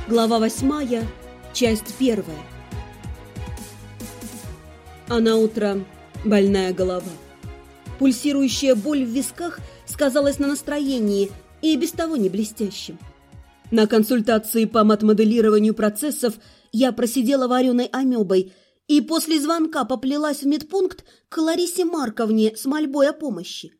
Глава 8, часть 1. А на утро больная голова. Пульсирующая боль в висках сказалась на настроении и без того не блестящем. На консультации по матмоделированию процессов я просидела вареной амебой и после звонка поплелась в медпункт к Ларисе Марковне с мольбой о помощи.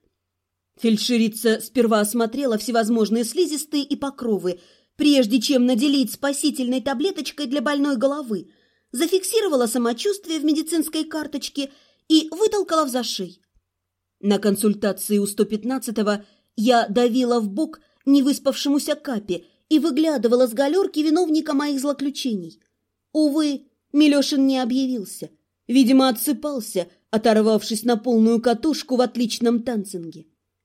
Фельдшерица сперва осмотрела всевозможные слизистые и покровы, прежде чем наделить спасительной таблеточкой для больной головы, зафиксировала самочувствие в медицинской карточке и вытолкала в зашей. На консультации у 115-го я давила в бок невыспавшемуся Капе и выглядывала с галерки виновника моих злоключений. Увы, Милешин не объявился. Видимо, отсыпался, оторвавшись на полную катушку в отличном танцинге.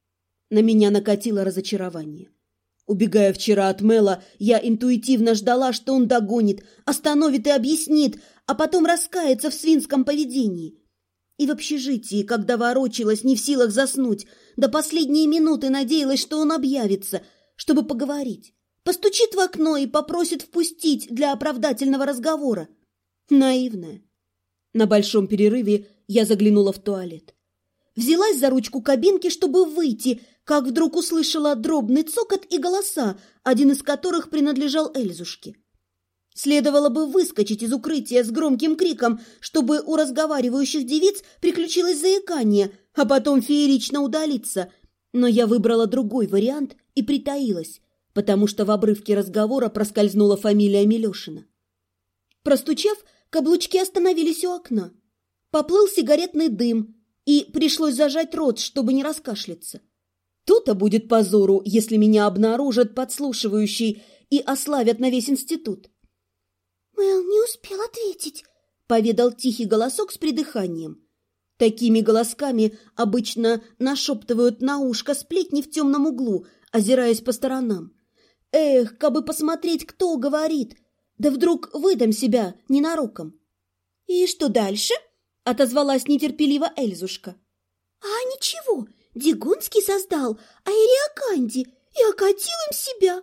На меня накатило разочарование. Убегая вчера от Мэла, я интуитивно ждала, что он догонит, остановит и объяснит, а потом раскается в свинском поведении. И в общежитии, когда ворочалась, не в силах заснуть, до последней минуты надеялась, что он объявится, чтобы поговорить, постучит в окно и попросит впустить для оправдательного разговора. Наивная. На большом перерыве я заглянула в туалет. Взялась за ручку кабинки, чтобы выйти, как вдруг услышала дробный цокот и голоса, один из которых принадлежал Эльзушке. Следовало бы выскочить из укрытия с громким криком, чтобы у разговаривающих девиц приключилось заикание, а потом феерично удалиться. Но я выбрала другой вариант и притаилась, потому что в обрывке разговора проскользнула фамилия Милешина. Простучав, каблучки остановились у окна. Поплыл сигаретный дым, и пришлось зажать рот, чтобы не раскашляться. То-то будет позору, если меня обнаружат подслушивающей и ославят на весь институт. «Мэл не успел ответить», — поведал тихий голосок с придыханием. Такими голосками обычно нашептывают на ушко сплетни в темном углу, озираясь по сторонам. Эх, кабы посмотреть, кто говорит, да вдруг выдам себя ненароком. «И что дальше?» — отозвалась нетерпеливо Эльзушка. «А ничего, Дигонский создал Аэриаканди и окатил им себя».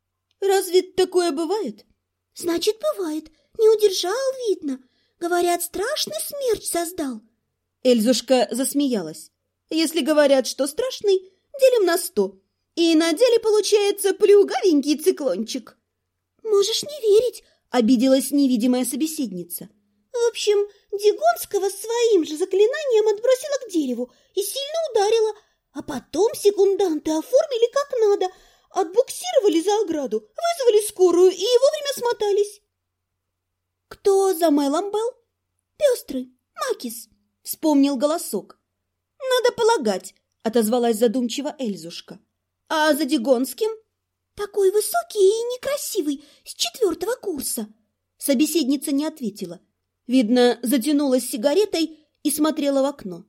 «Разве такое бывает?» «Значит, бывает. Не удержал, видно. Говорят, страшный смерч создал». Эльзушка засмеялась. «Если говорят, что страшный, делим на 100. И на деле получается плюгавенький циклончик». «Можешь не верить», — обиделась невидимая собеседница. «В общем, Дигонского своим же заклинанием отбросила к дереву и сильно ударила, а потом секунданты оформили как надо, отбуксировали за ограду, вызвали скорую и вовремя смотались». «Кто за Мэлом был?» «Пестрый, Макис», — вспомнил голосок. «Надо полагать», — отозвалась задумчиво Эльзушка. «А за Дигонским?» «Такой высокий и некрасивый, с 4-го курса». Собеседница не ответила. Видно, затянулась сигаретой и смотрела в окно.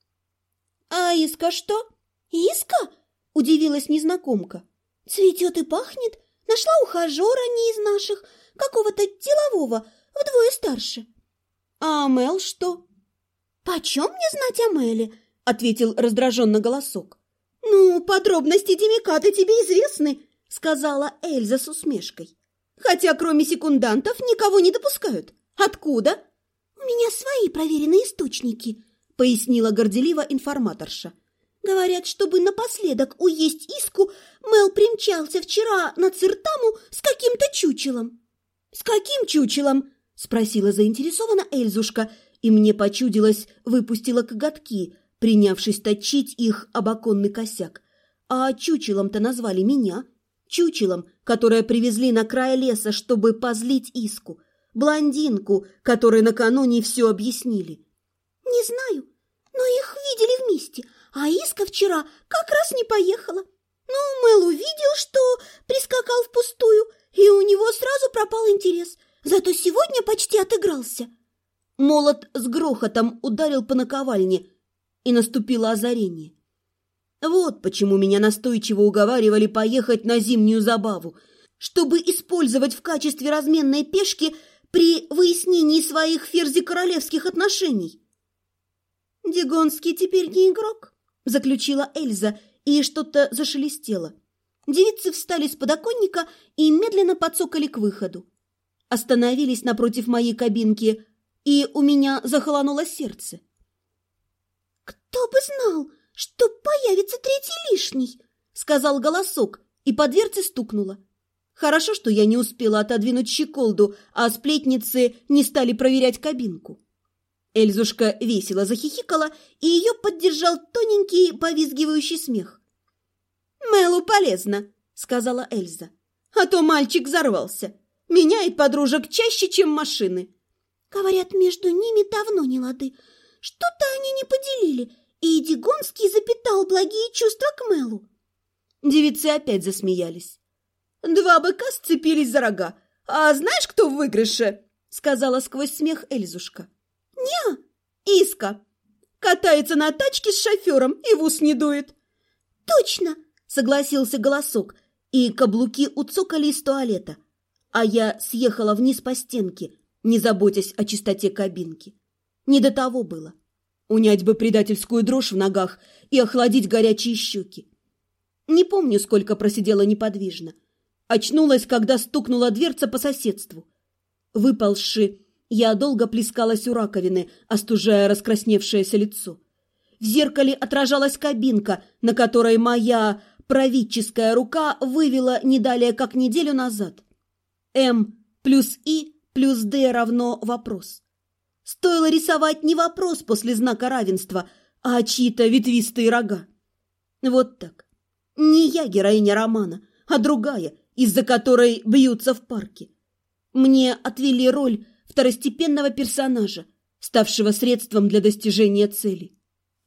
«А Иска что?» «Иска?» – удивилась незнакомка. «Цветет и пахнет. Нашла ухажера не из наших, какого-то делового, вдвое старше». «А Мэл что?» «Почем мне знать о Мэле?» – ответил раздраженно голосок. «Ну, подробности Демикаты тебе известны», – сказала Эльза с усмешкой. «Хотя кроме секундантов никого не допускают. Откуда?» «У меня свои проверенные источники», — пояснила горделиво информаторша. «Говорят, чтобы напоследок уесть Иску, Мэл примчался вчера на Циртаму с каким-то чучелом». «С каким чучелом?» — спросила заинтересованно Эльзушка, и мне почудилось, выпустила коготки, принявшись точить их об оконный косяк. А чучелом-то назвали меня. Чучелом, которое привезли на край леса, чтобы позлить Иску. Блондинку, которой накануне все объяснили. «Не знаю, но их видели вместе, а Иска вчера как раз не поехала. Ну, Мэл увидел, что прискакал впустую, и у него сразу пропал интерес. Зато сегодня почти отыгрался». Молот с грохотом ударил по наковальне, и наступило озарение. Вот почему меня настойчиво уговаривали поехать на зимнюю забаву, чтобы использовать в качестве разменной пешки при выяснении своих ферзи-королевских отношений. «Дигонский теперь не игрок», — заключила Эльза, и что-то зашелестело. Девицы встали с подоконника и медленно подсокали к выходу. Остановились напротив моей кабинки, и у меня захолонуло сердце. «Кто бы знал, что появится третий лишний!» — сказал голосок, и по дверце стукнуло. Хорошо, что я не успела отодвинуть щеколду, а сплетницы не стали проверять кабинку. Эльзушка весело захихикала, и ее поддержал тоненький повизгивающий смех. «Мэлу полезно», — сказала Эльза, — «а то мальчик взорвался. Меняет подружек чаще, чем машины». Говорят, между ними давно не лады. Что-то они не поделили, и Дигонский запитал благие чувства к Мэлу. Девицы опять засмеялись. «Два быка сцепились за рога. А знаешь, кто в выигрыше?» — сказала сквозь смех Эльзушка. «Не, Иска. Катается на тачке с шофером и в ус не дует». точно!» — согласился голосок, и каблуки уцокали из туалета, а я съехала вниз по стенке, не заботясь о чистоте кабинки. Не до того было. Унять бы предательскую дрожь в ногах и охладить горячие щеки. Не помню, сколько просидела неподвижно. Очнулась, когда стукнула дверца по соседству. Выползши, я долго плескалась у раковины, остужая раскрасневшееся лицо. В зеркале отражалась кабинка, на которой моя правительская рука вывела не далее, как неделю назад. М плюс И плюс Д равно вопрос. Стоило рисовать не вопрос после знака равенства, а чьи-то ветвистые рога. Вот так. Не я героиня романа, а другая, из-за которой бьются в парке. Мне отвели роль второстепенного персонажа, ставшего средством для достижения цели.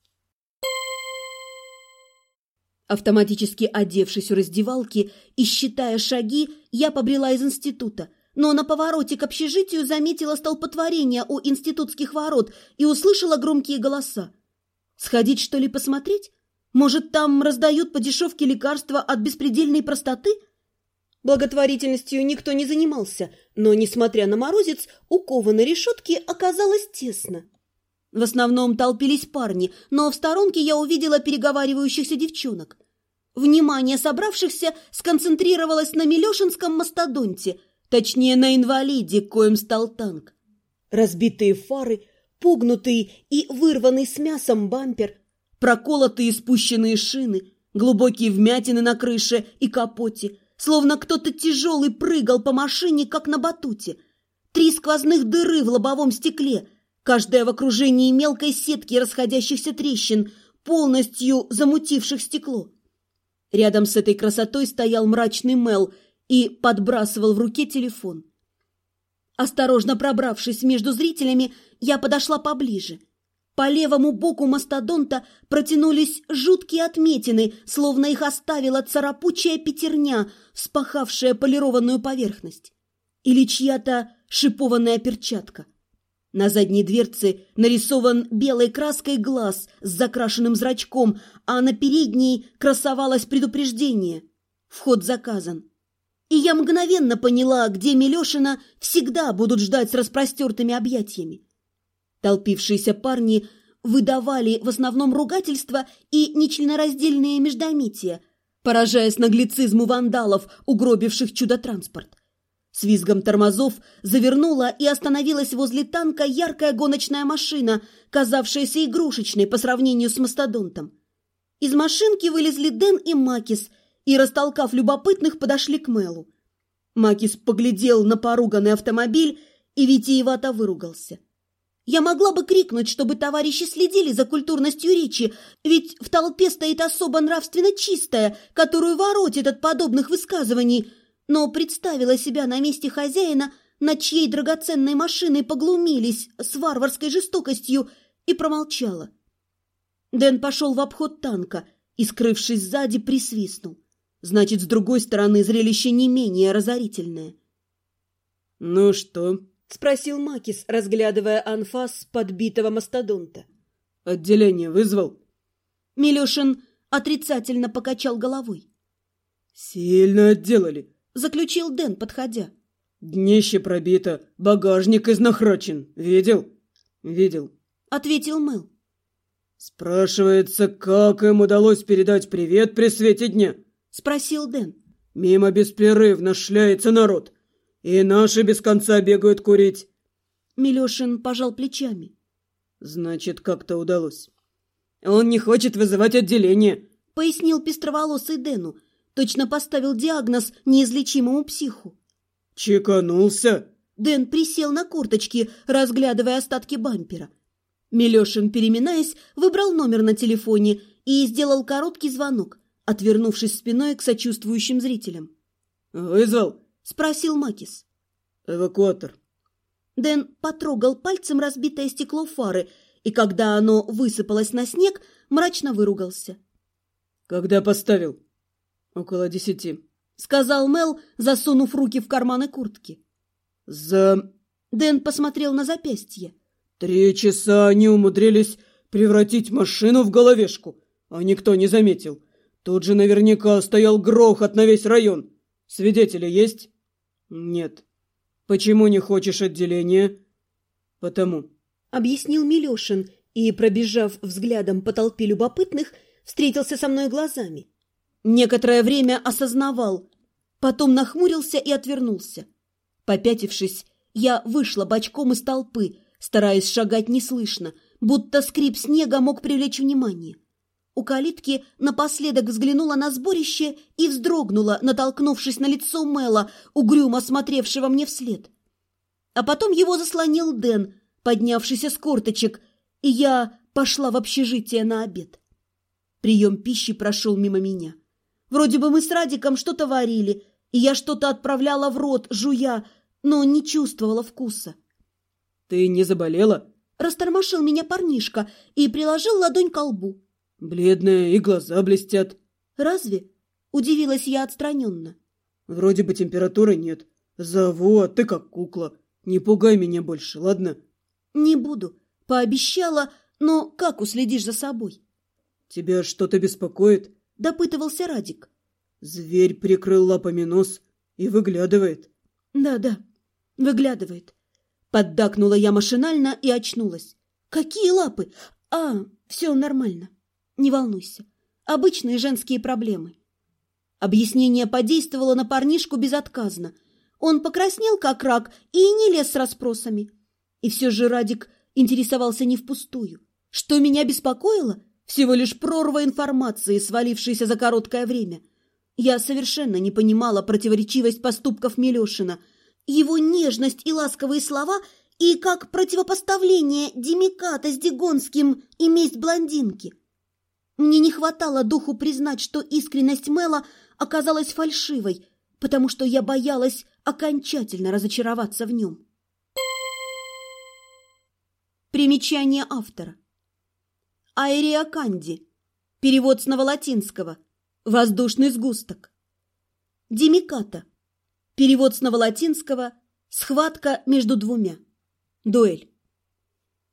Автоматически одевшись у раздевалки и считая шаги, я побрела из института, но на повороте к общежитию заметила столпотворение у институтских ворот и услышала громкие голоса. Сходить, что ли, посмотреть? Может, там раздают по дешевке лекарства от беспредельной простоты? Благотворительностью никто не занимался, но, несмотря на морозец, у кованой решетки оказалось тесно. В основном толпились парни, но в сторонке я увидела переговаривающихся девчонок. Внимание собравшихся сконцентрировалось на Милешинском мастодонте, точнее, на инвалиде, коим стал танк. Разбитые фары, погнутый и вырванный с мясом бампер, проколотые и спущенные шины, глубокие вмятины на крыше и капоте, словно кто-то тяжелый прыгал по машине, как на батуте. 3 сквозных дыры в лобовом стекле, каждая в окружении мелкой сетки расходящихся трещин, полностью замутивших стекло. Рядом с этой красотой стоял мрачный Мэл и подбрасывал в руке телефон. Осторожно пробравшись между зрителями, я подошла поближе. По левому боку мастодонта протянулись жуткие отметины, словно их оставила царапучая пятерня, вспахавшая полированную поверхность. Или чья-то шипованная перчатка. На задней дверце нарисован белой краской глаз с закрашенным зрачком, а на передней красовалось предупреждение: вход заказан. И я мгновенно поняла, где Милешина всегда будут ждать с распростертыми объятиями. Толпившиеся парни выдавали в основном ругательства и нечленораздельные междометия, поражаясь наглецизму вандалов, угробивших чудо-транспорт. С визгом тормозов завернула и остановилась возле танка яркая гоночная машина, казавшаяся игрушечной по сравнению с мастодонтом. Из машинки вылезли Дэн и Макис и, растолкав любопытных, подошли к Мэлу. Макис поглядел на поруганный автомобиль и витиевато выругался. Я могла бы крикнуть, чтобы товарищи следили за культурностью речи, ведь в толпе стоит особо нравственно чистая, которую воротит от подобных высказываний, но представила себя на месте хозяина, над чьей драгоценной машиной поглумились с варварской жестокостью, и промолчала. Дэн пошел в обход танка и, скрывшись сзади, присвистнул. Значит, с другой стороны зрелище не менее разорительное. «Ну что?» — спросил Макис, разглядывая анфас подбитого мастодонта. «Отделение вызвал?» Милешин отрицательно покачал головой. «Сильно отделали», — заключил Дэн, подходя. «Днище пробито, багажник изнахрачен. Видел?» «Видел», — ответил Мэл. «Спрашивается, как им удалось передать привет при свете дня?» — спросил Дэн. Мимо беспрерывно шляется народ, и наши без конца бегают курить. Милешин пожал плечами. Значит, как-то удалось. Он не хочет вызывать отделение, пояснил пестроволосый Дэну. Точно поставил диагноз неизлечимому психу. Чеканулся. Дэн присел на корточки, разглядывая остатки бампера. Милешин, переминаясь, выбрал номер на телефоне и сделал короткий звонок, отвернувшись спиной к сочувствующим зрителям. «Вызвал?» – спросил Макис. «Эвакуатор». Дэн потрогал пальцем разбитое стекло фары, и когда оно высыпалось на снег, мрачно выругался. «Когда поставил?» «Около 10», – сказал Мел, засунув руки в карманы куртки. Дэн посмотрел на запястье. 3 часа они умудрились превратить машину в головешку, а никто не заметил. Тут же наверняка стоял грохот на весь район. Свидетели есть? Нет. Почему не хочешь отделения? Потому. Объяснил Милешин и, пробежав взглядом по толпе любопытных, встретился со мной глазами. Некоторое время осознавал, потом нахмурился и отвернулся. Попятившись, я вышла бочком из толпы, стараясь шагать неслышно, будто скрип снега мог привлечь внимание. У калитки напоследок взглянула на сборище и вздрогнула, натолкнувшись на лицо Мэла, угрюмо смотревшего мне вслед. А потом его заслонил Дэн, поднявшийся с корточек, и я пошла в общежитие на обед. Прием пищи прошел мимо меня. Вроде бы мы с Радиком что-то варили, и я что-то отправляла в рот, жуя, но не чувствовала вкуса. «Ты не заболела?» – растормошил меня парнишка и приложил ладонь к лбу. «Бледная, и глаза блестят». «Разве?» – удивилась я отстраненно. «Вроде бы температуры нет. Зову, а ты как кукла. Не пугай меня больше, ладно?» «Не буду», – пообещала, но как уследишь за собой? «Тебя что-то беспокоит?» – допытывался Радик. «Зверь прикрыл лапами нос и выглядывает». «Да, выглядывает». Поддакнула я машинально и очнулась. «Какие лапы? Все нормально. Не волнуйся. Обычные женские проблемы». Объяснение подействовало на парнишку безотказно. Он покраснел, как рак, и не лез с расспросами. И все же Радик интересовался не впустую. Что меня беспокоило? Всего лишь прорва информации, свалившаяся за короткое время. Я совершенно не понимала противоречивость поступков Милешина, его нежность и ласковые слова, и как противопоставление Демиката с Дигонским и месть блондинки. Мне не хватало духу признать, что искренность Мэла оказалась фальшивой, потому что я боялась окончательно разочароваться в нем. Примечание автора. Аэриоканди. Перевод с новолатинского. Воздушный сгусток. Демиката. Перевод с новолатинского «схватка между двумя». Дуэль.